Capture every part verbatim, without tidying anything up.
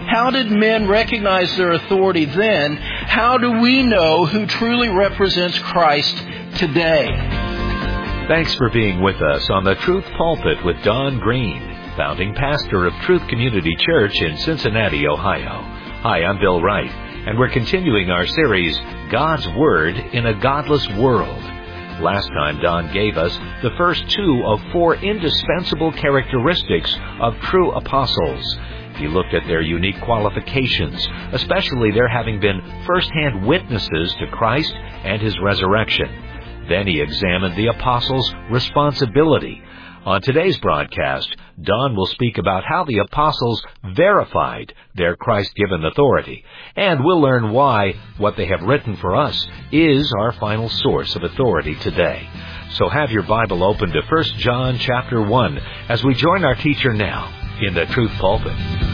How did men recognize their authority then? How do we know who truly represents Christ today? Thanks for being with us on the Truth Pulpit with Don Green, founding pastor of Truth Community Church in Cincinnati, Ohio. Hi, I'm Bill Wright, and we're continuing our series, God's Word in a Godless World. Last time, Don gave us the first two of four indispensable characteristics of true apostles. He looked at their unique qualifications, especially their having been first-hand witnesses to Christ and His resurrection. Then he examined the apostles' responsibility. On today's broadcast, Don will speak about how the apostles verified their Christ-given authority, and we'll learn why what they have written for us is our final source of authority today. So have your Bible open to First John chapter one as we join our teacher now in the Truth Pulpit.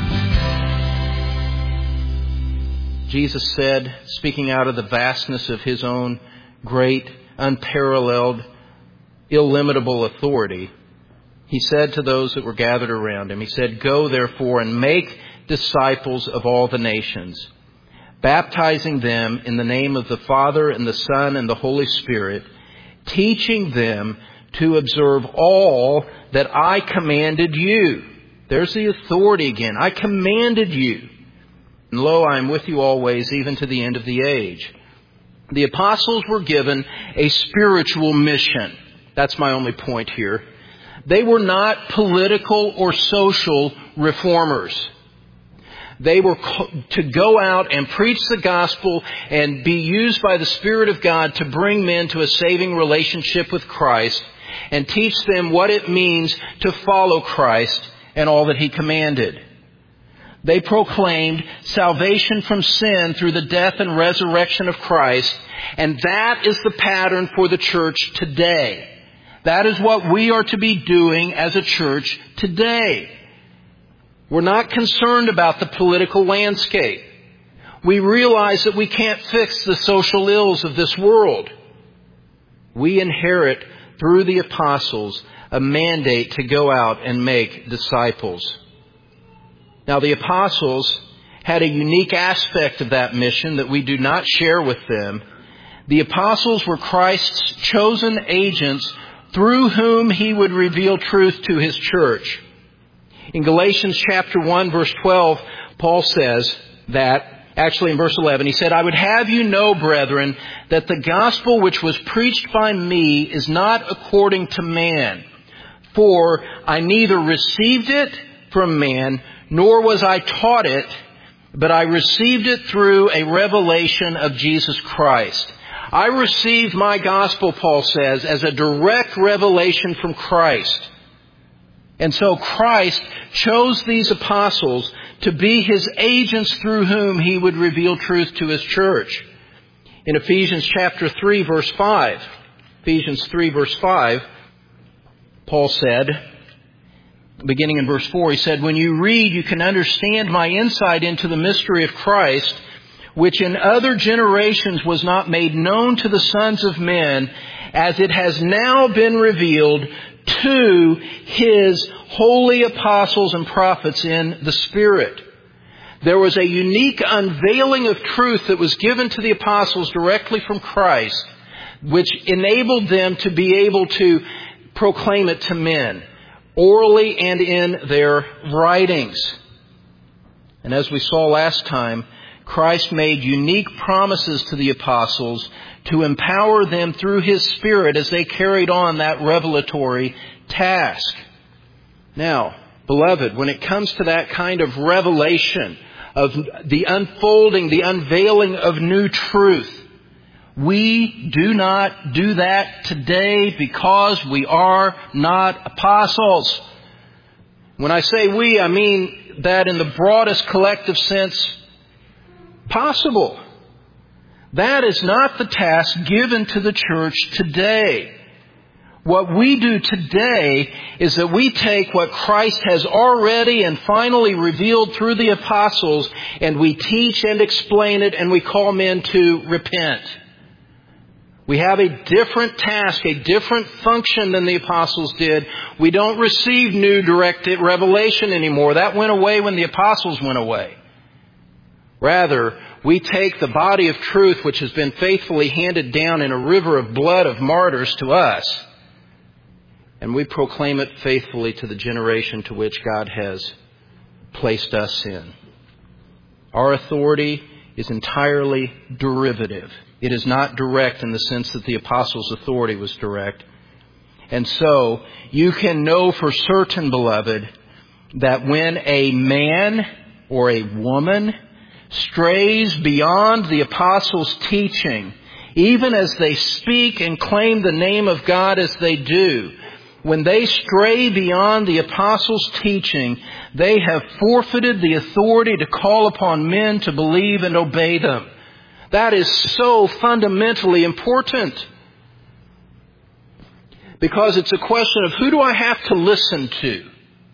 Jesus said, speaking out of the vastness of His own great, unparalleled, illimitable authority, He said to those that were gathered around Him, He said, "Go therefore and make disciples of all the nations, baptizing them in the name of the Father and the Son and the Holy Spirit, teaching them to observe all that I commanded you." There's the authority again. I commanded you. And lo, I am with you always, even to the end of the age. The apostles were given a spiritual mission. That's my only point here. They were not political or social reformers. They were to go out and preach the gospel and be used by the Spirit of God to bring men to a saving relationship with Christ and teach them what it means to follow Christ and all that He commanded. They proclaimed salvation from sin through the death and resurrection of Christ, and that is the pattern for the church today. That is what we are to be doing as a church today. We're not concerned about the political landscape. We realize that we can't fix the social ills of this world. We inherit through the apostles a mandate to go out and make disciples. Now, the apostles had a unique aspect of that mission that we do not share with them. The apostles were Christ's chosen agents through whom He would reveal truth to His church. In Galatians chapter one, verse twelve, Paul says that, actually in verse eleven, he said, "I would have you know, brethren, that the gospel which was preached by me is not according to man. For I neither received it from man, nor was I taught it, but I received it through a revelation of Jesus Christ." I received my gospel, Paul says, as a direct revelation from Christ. And so Christ chose these apostles to be His agents through whom He would reveal truth to His church. In Ephesians chapter three, verse five, Ephesians three, verse five, Paul said, beginning in verse four, he said, "When you read, you can understand my insight into the mystery of Christ, which in other generations was not made known to the sons of men, as it has now been revealed to His holy apostles and prophets in the Spirit." There was a unique unveiling of truth that was given to the apostles directly from Christ, which enabled them to be able to proclaim it to men, orally and in their writings. And as we saw last time, Christ made unique promises to the apostles to empower them through His Spirit as they carried on that revelatory task. Now, beloved, when it comes to that kind of revelation, of the unfolding, the unveiling of new truth, we do not do that today because we are not apostles. When I say we, I mean that in the broadest collective sense possible. That is not the task given to the church today. What we do today is that we take what Christ has already and finally revealed through the apostles, and we teach and explain it, and we call men to repent. We have a different task, a different function than the apostles did. We don't receive new direct revelation anymore. That went away when the apostles went away. Rather, we take the body of truth which has been faithfully handed down in a river of blood of martyrs to us, and we proclaim it faithfully to the generation to which God has placed us in. Our authority is entirely derivative. It is not direct in the sense that the apostles' authority was direct. And so, you can know for certain, beloved, that when a man or a woman strays beyond the apostles' teaching, even as they speak and claim the name of God as they do, when they stray beyond the apostles' teaching, they have forfeited the authority to call upon men to believe and obey them. That is so fundamentally important. Because it's a question of who do I have to listen to?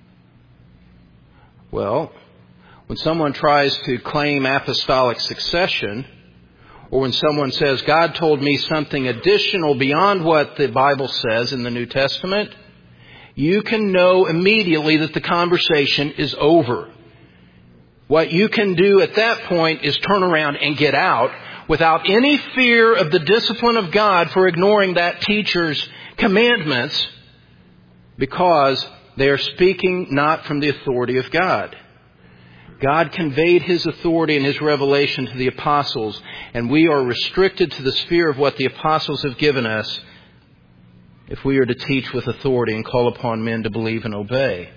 Well, when someone tries to claim apostolic succession, or when someone says, God told me something additional beyond what the Bible says in the New Testament, you can know immediately that the conversation is over. What you can do at that point is turn around and get out without any fear of the discipline of God for ignoring that teacher's commandments, because they are speaking not from the authority of God. God conveyed His authority and His revelation to the apostles, and we are restricted to the sphere of what the apostles have given us if we are to teach with authority and call upon men to believe and obey.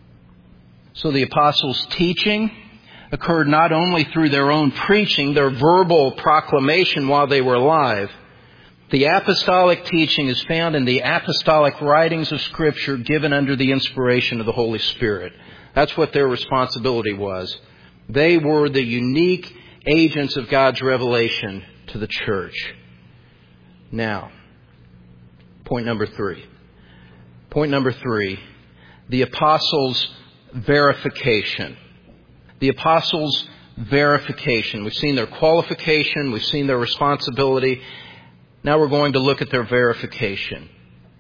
So the apostles' teaching occurred not only through their own preaching, their verbal proclamation while they were alive. The apostolic teaching is found in the apostolic writings of Scripture given under the inspiration of the Holy Spirit. That's what their responsibility was. They were the unique agents of God's revelation to the church. Now, point number three. Point number three, the apostles' verification. The apostles' verification. We've seen their qualification. We've seen their responsibility. Now we're going to look at their verification.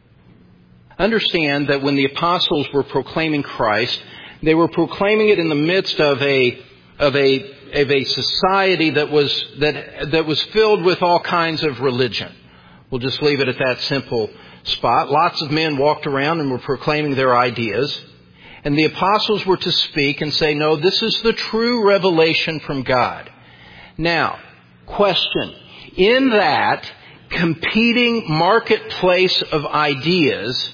Understand that when the apostles were proclaiming Christ, they were proclaiming it in the midst of a of a of a society that was that that was filled with all kinds of religion. We'll just leave it at that simple spot. Lots of men walked around and were proclaiming their ideas. And the apostles were to speak and say, no, this is the true revelation from God. Now, question. In that competing marketplace of ideas,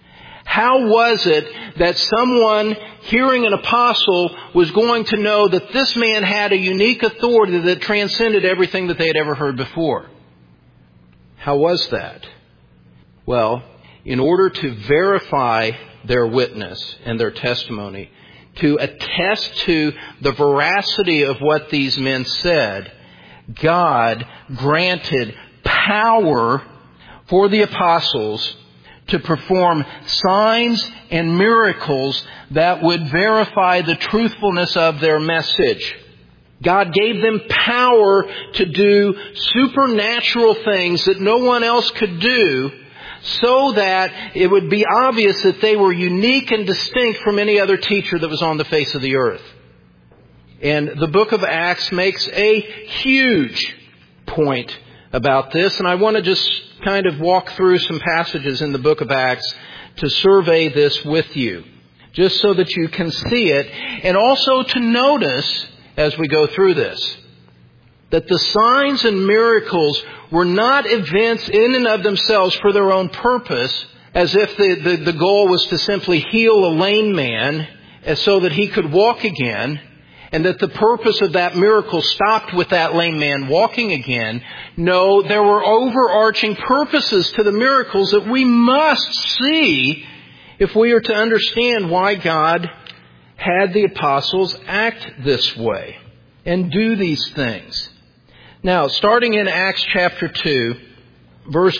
how was it that someone hearing an apostle was going to know that this man had a unique authority that transcended everything that they had ever heard before? How was that? Well, in order to verify their witness and their testimony, to attest to the veracity of what these men said, God granted power for the apostles to perform signs and miracles that would verify the truthfulness of their message. God gave them power to do supernatural things that no one else could do, so that it would be obvious that they were unique and distinct from any other teacher that was on the face of the earth. And the book of Acts makes a huge point about this, and I want to just kind of walk through some passages in the book of Acts to survey this with you, just so that you can see it, and also to notice as we go through this that the signs and miracles were not events in and of themselves for their own purpose, as if the, the, the goal was to simply heal a lame man so that he could walk again, and that the purpose of that miracle stopped with that lame man walking again. No, there were overarching purposes to the miracles that we must see if we are to understand why God had the apostles act this way and do these things. Now, starting in Acts chapter two, verse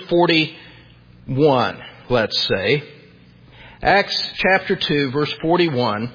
forty-one, let's say. Acts chapter two, verse forty-one.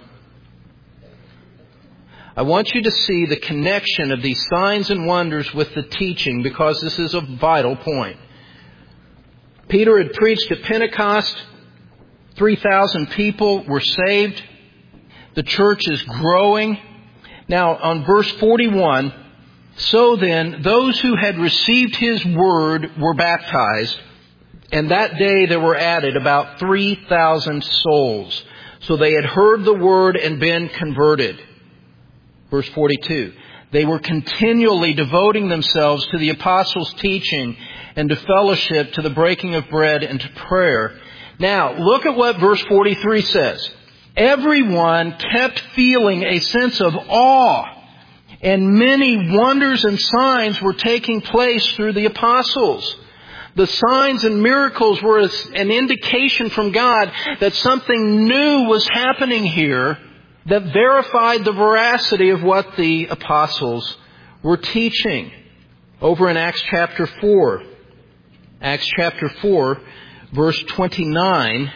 I want you to see the connection of these signs and wonders with the teaching, because this is a vital point. Peter had preached at Pentecost. three thousand people were saved. The church is growing. Now, on verse forty-one, so then, those who had received His word were baptized, and that day there were added about three thousand souls. So they had heard the word and been converted. Verse forty-two, they were continually devoting themselves to the apostles' teaching and to fellowship, to the breaking of bread and to prayer. Now, look at what verse forty-three says. Everyone kept feeling a sense of awe, and many wonders and signs were taking place through the apostles. The signs and miracles were an indication from God that something new was happening here that verified the veracity of what the apostles were teaching. Over in Acts chapter four, Acts chapter four, verse twenty-nine,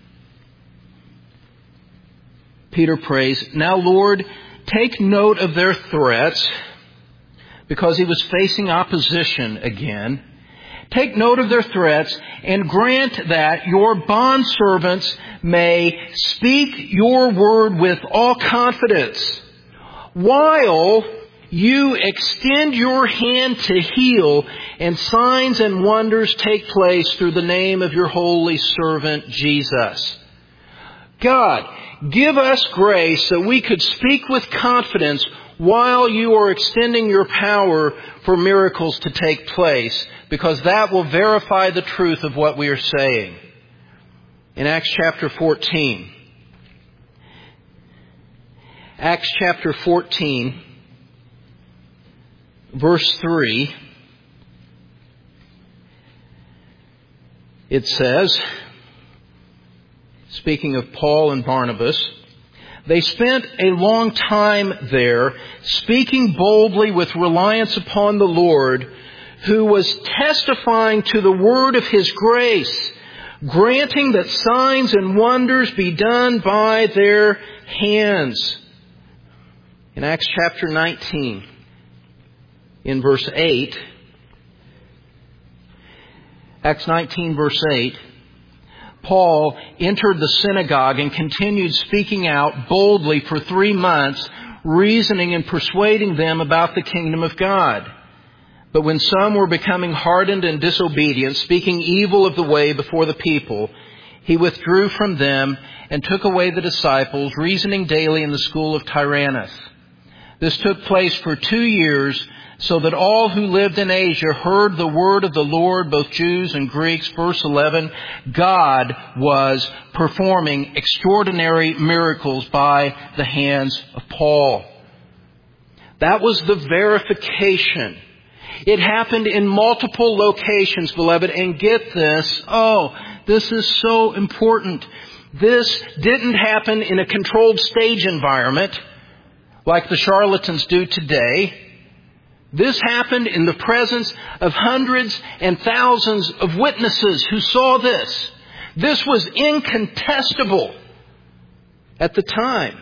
Peter prays, "Now, Lord, take note of their threats," because he was facing opposition again. "Take note of their threats and grant that your bondservants may speak your word with all confidence, while you extend your hand to heal, and signs and wonders take place through the name of your holy servant Jesus." God, give us grace that we could speak with confidence while you are extending your power for miracles to take place, because that will verify the truth of what we are saying. In Acts chapter fourteen, Acts chapter fourteen, verse three, it says, speaking of Paul and Barnabas, "They spent a long time there, speaking boldly with reliance upon the Lord, who was testifying to the word of His grace, granting that signs and wonders be done by their hands." In Acts chapter nineteen, in verse eight, Acts nineteen, verse eight, Paul entered the synagogue and continued speaking out boldly for three months, reasoning and persuading them about the kingdom of God. But when some were becoming hardened and disobedient, speaking evil of the way before the people, he withdrew from them and took away the disciples, reasoning daily in the school of Tyrannus. This took place for two years, so that all who lived in Asia heard the word of the Lord, both Jews and Greeks. Verse eleven, God was performing extraordinary miracles by the hands of Paul. That was the verification. It happened in multiple locations, beloved, and get this, oh, this is so important. This didn't happen in a controlled stage environment like the charlatans do today. This happened in the presence of hundreds and thousands of witnesses who saw this. This was incontestable at the time.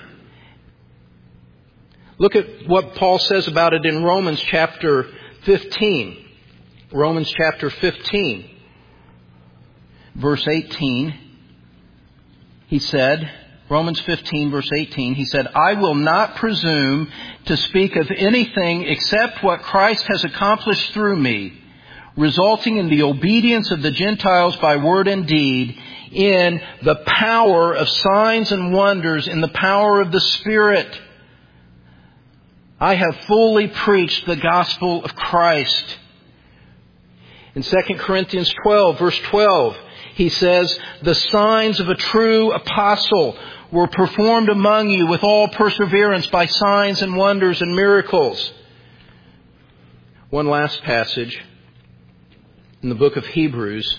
Look at what Paul says about it in Romans chapter fifteen. Romans chapter fifteen, verse eighteen. He said, Romans fifteen, verse eighteen, he said, "I will not presume to speak of anything except what Christ has accomplished through me, resulting in the obedience of the Gentiles by word and deed, in the power of signs and wonders, in the power of the Spirit. I have fully preached the gospel of Christ." In Second Corinthians twelve, verse twelve, he says, "The signs of a true apostle were performed among you with all perseverance by signs and wonders and miracles." One last passage in the book of Hebrews,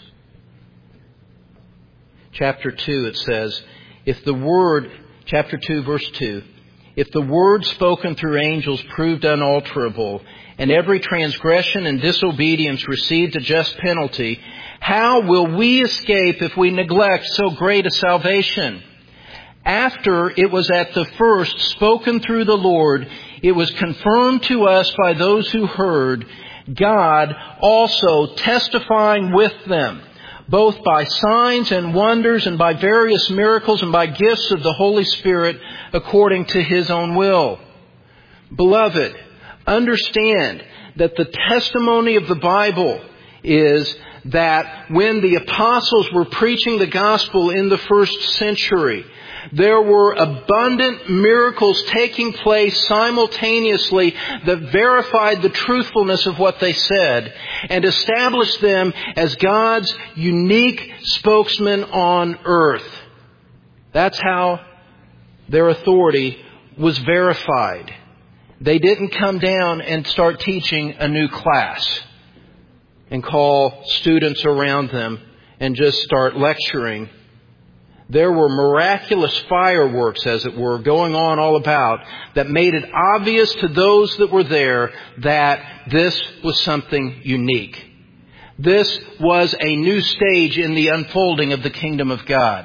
chapter two, it says, if the word, chapter two, verse two, "If the word spoken through angels proved unalterable, and every transgression and disobedience received a just penalty, how will we escape if we neglect so great a salvation? After it was at the first spoken through the Lord, it was confirmed to us by those who heard, God also testifying with them, both by signs and wonders and by various miracles and by gifts of the Holy Spirit according to His own will." Beloved, understand that the testimony of the Bible is that when the apostles were preaching the gospel in the first century, there were abundant miracles taking place simultaneously that verified the truthfulness of what they said and established them as God's unique spokesman on earth. That's how their authority was verified. They didn't come down and start teaching a new class and call students around them and just start lecturing. There were miraculous fireworks, as it were, going on all about that made it obvious to those that were there that this was something unique. This was a new stage in the unfolding of the kingdom of God.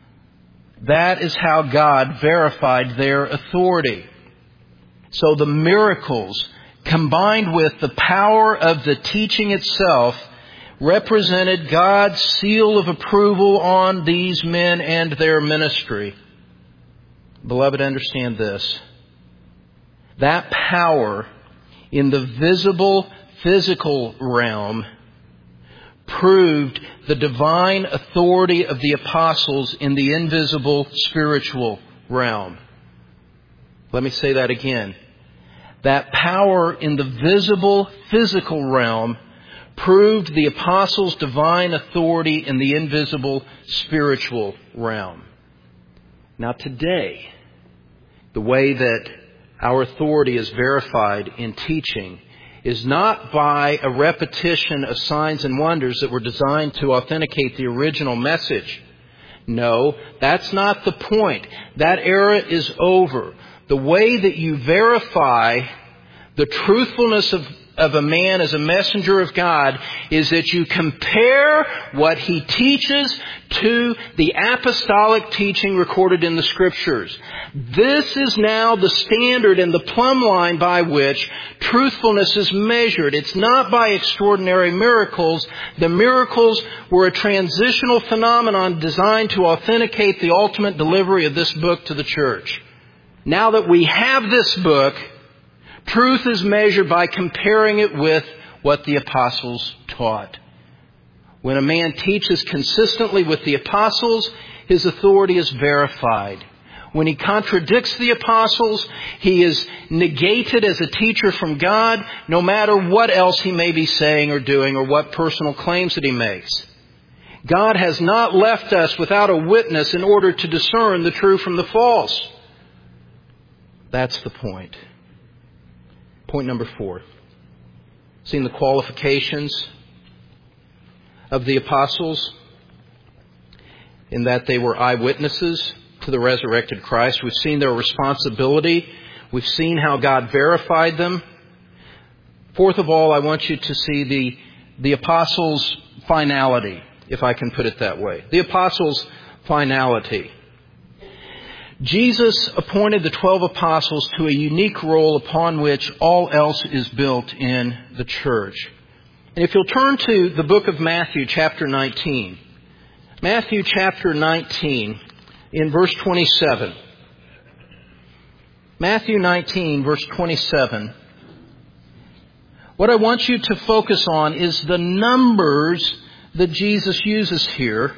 That is how God verified their authority. So the miracles, combined with the power of the teaching itself, represented God's seal of approval on these men and their ministry. Beloved, understand this. That power in the visible, physical realm proved the divine authority of the apostles in the invisible, spiritual realm. Let me say that again. That power in the visible, physical realm proved the apostles' divine authority in the invisible, spiritual realm. Now today, the way that our authority is verified in teaching is not by a repetition of signs and wonders that were designed to authenticate the original message. No, that's not the point. That era is over. The way that you verify the truthfulness of, of a man as a messenger of God is that you compare what he teaches to the apostolic teaching recorded in the Scriptures. This is now the standard and the plumb line by which truthfulness is measured. It's not by extraordinary miracles. The miracles were a transitional phenomenon designed to authenticate the ultimate delivery of this book to the church. Now that we have this book, truth is measured by comparing it with what the apostles taught. When a man teaches consistently with the apostles, his authority is verified. When he contradicts the apostles, he is negated as a teacher from God, no matter what else he may be saying or doing or what personal claims that he makes. God has not left us without a witness in order to discern the true from the false. That's the point. Point number four. Seeing the qualifications of the apostles in that they were eyewitnesses to the resurrected Christ. We've seen their responsibility. We've seen how God verified them. Fourth of all, I want you to see the, the apostles' finality, if I can put it that way. The apostles' finality. Jesus appointed the twelve apostles to a unique role upon which all else is built in the church. And if you'll turn to the book of Matthew, chapter nineteen. Matthew chapter nineteen, in verse twenty-seven. Matthew nineteen, verse twenty-seven. What I want you to focus on is the numbers that Jesus uses here.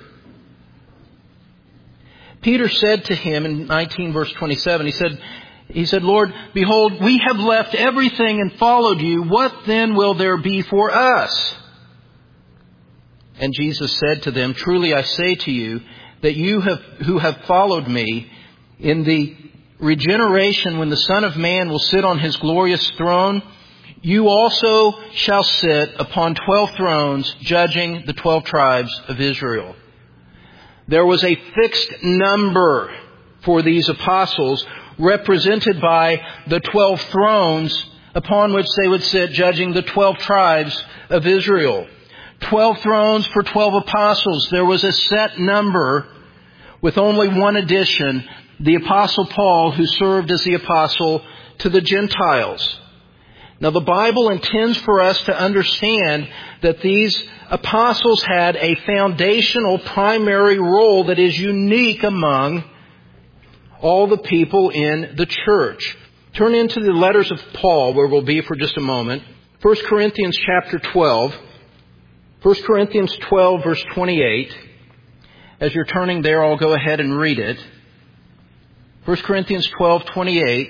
Peter said to him in nineteen verse twenty-seven, he said, he said, Lord, behold, we have left everything and followed you. What then will there be for us? And Jesus said to them, truly I say to you that you have, who have followed me, in the regeneration when the Son of Man will sit on his glorious throne, you also shall sit upon twelve thrones, judging the twelve tribes of Israel. There was a fixed number for these apostles, represented by the twelve thrones upon which they would sit, judging the twelve tribes of Israel. Twelve thrones for twelve apostles. There was a set number with only one addition, the Apostle Paul, who served as the apostle to the Gentiles. Now, the Bible intends for us to understand that these apostles had a foundational primary role that is unique among all the people in the church. Turn into the letters of Paul, where we'll be for just a moment. First Corinthians chapter twelve. First Corinthians twelve, verse twenty-eight. As you're turning there, I'll go ahead and read it. First Corinthians twelve, twenty-eight.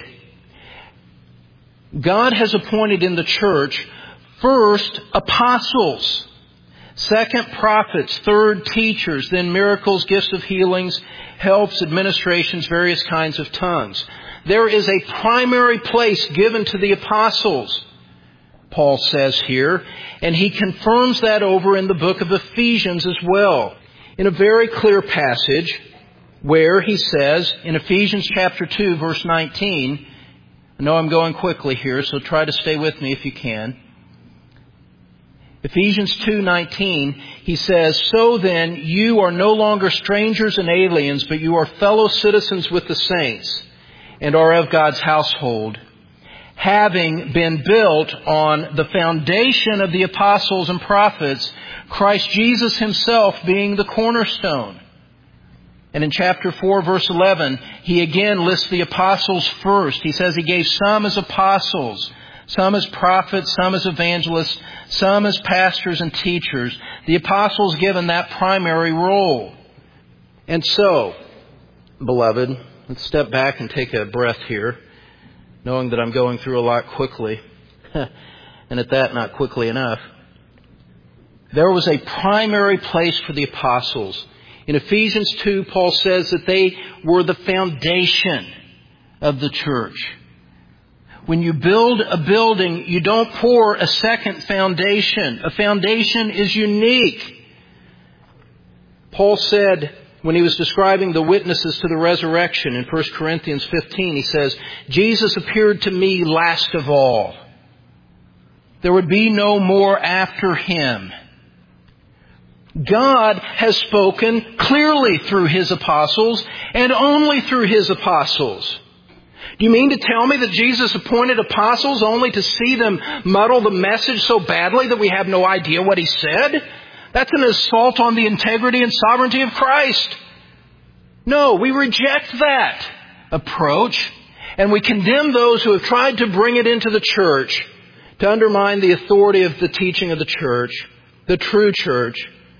God has appointed in the church, first, apostles, second, prophets, third, teachers, then miracles, gifts of healings, helps, administrations, various kinds of tongues. There is a primary place given to the apostles, Paul says here, and he confirms that over in the book of Ephesians as well, in a very clear passage where he says, in Ephesians chapter two, verse nineteen, I know I'm going quickly here, so try to stay with me if you can. Ephesians two nineteen, he says, "So then, you are no longer strangers and aliens, but you are fellow citizens with the saints, and are of God's household, having been built on the foundation of the apostles and prophets, Christ Jesus himself being the cornerstone." And in chapter four, verse eleven, he again lists the apostles first. He says he gave some as apostles, some as prophets, some as evangelists, some as pastors and teachers. The apostles given that primary role. And so, beloved, let's step back and take a breath here, knowing that I'm going through a lot quickly, and at that, not quickly enough. There was a primary place for the apostles. In Ephesians two, Paul says that they were the foundation of the church. When you build a building, you don't pour a second foundation. A foundation is unique. Paul said, when he was describing the witnesses to the resurrection in First Corinthians fifteen, he says, "Jesus appeared to me last of all. There would be no more after him." God has spoken clearly through his apostles and only through his apostles. Do you mean to tell me that Jesus appointed apostles only to see them muddle the message so badly that we have no idea what he said? That's an assault on the integrity and sovereignty of Christ. No, we reject that approach, and we condemn those who have tried to bring it into the church to undermine the authority of the teaching of the church, the true church.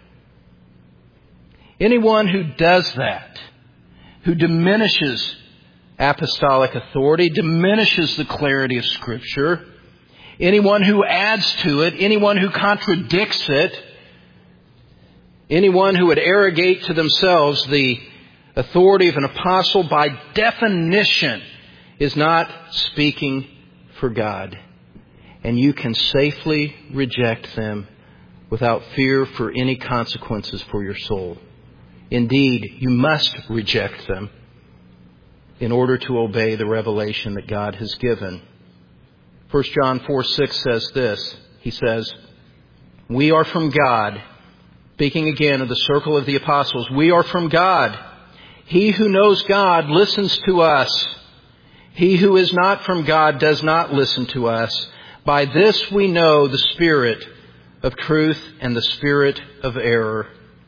Anyone who does that, who diminishes apostolic authority, diminishes the clarity of Scripture, anyone who adds to it, anyone who contradicts it, anyone who would arrogate to themselves the authority of an apostle, by definition, is not speaking for God. And you can safely reject them without fear for any consequences for your soul. Indeed, you must reject them in order to obey the revelation that God has given. First John four six says this. He says, "We are from God." Speaking again of the circle of the apostles, "We are from God. He who knows God listens to us. He who is not from God does not listen to us. By this we know the spirit of truth and the spirit of error."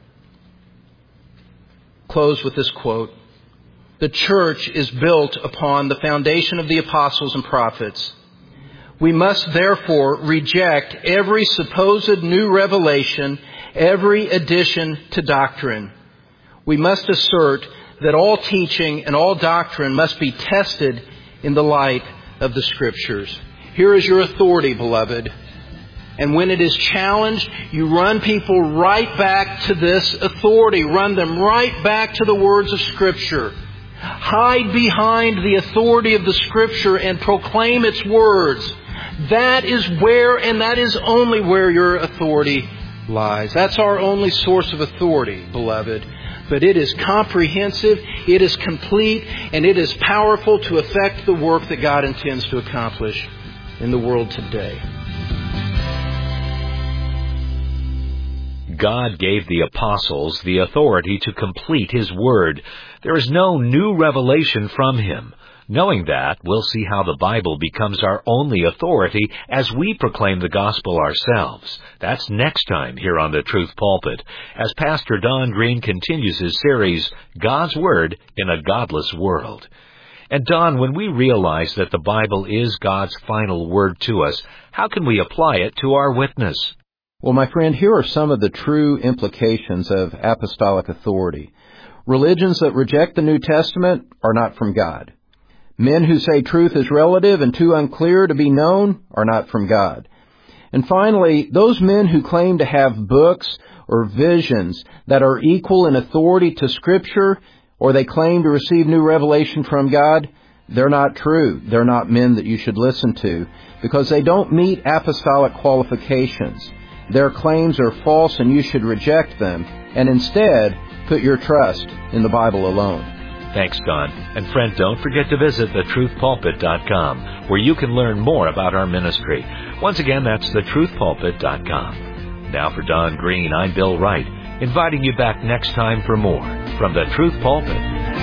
Close with this quote. The church is built upon the foundation of the apostles and prophets. We must therefore reject every supposed new revelation, every addition to doctrine. We must assert that all teaching and all doctrine must be tested in the light of the Scriptures. Here is your authority, beloved. And when it is challenged, you run people right back to this authority. Run them right back to the words of Scripture. Hide behind the authority of the Scripture and proclaim its words. That is where, and that is only where, your authority lies. That's our only source of authority, beloved. But it is comprehensive, it is complete, and it is powerful to effect the work that God intends to accomplish in the world today. God gave the apostles the authority to complete His Word. There is no new revelation from Him. Knowing that, we'll see how the Bible becomes our only authority as we proclaim the gospel ourselves. That's next time here on the Truth Pulpit, as Pastor Don Green continues his series, God's Word in a Godless World. And Don, when we realize that the Bible is God's final word to us, how can we apply it to our witness? Well, my friend, here are some of the true implications of apostolic authority. Religions that reject the New Testament are not from God. Men who say truth is relative and too unclear to be known are not from God. And finally, those men who claim to have books or visions that are equal in authority to Scripture, or they claim to receive new revelation from God, they're not true. They're not men that you should listen to, because they don't meet apostolic qualifications. Their claims are false and you should reject them, and instead put your trust in the Bible alone. Thanks, Don. And friend, don't forget to visit the truth pulpit dot com, where you can learn more about our ministry. Once again, that's the truth pulpit dot com. Now for Don Green, I'm Bill Wright, inviting you back next time for more from the Truth Pulpit.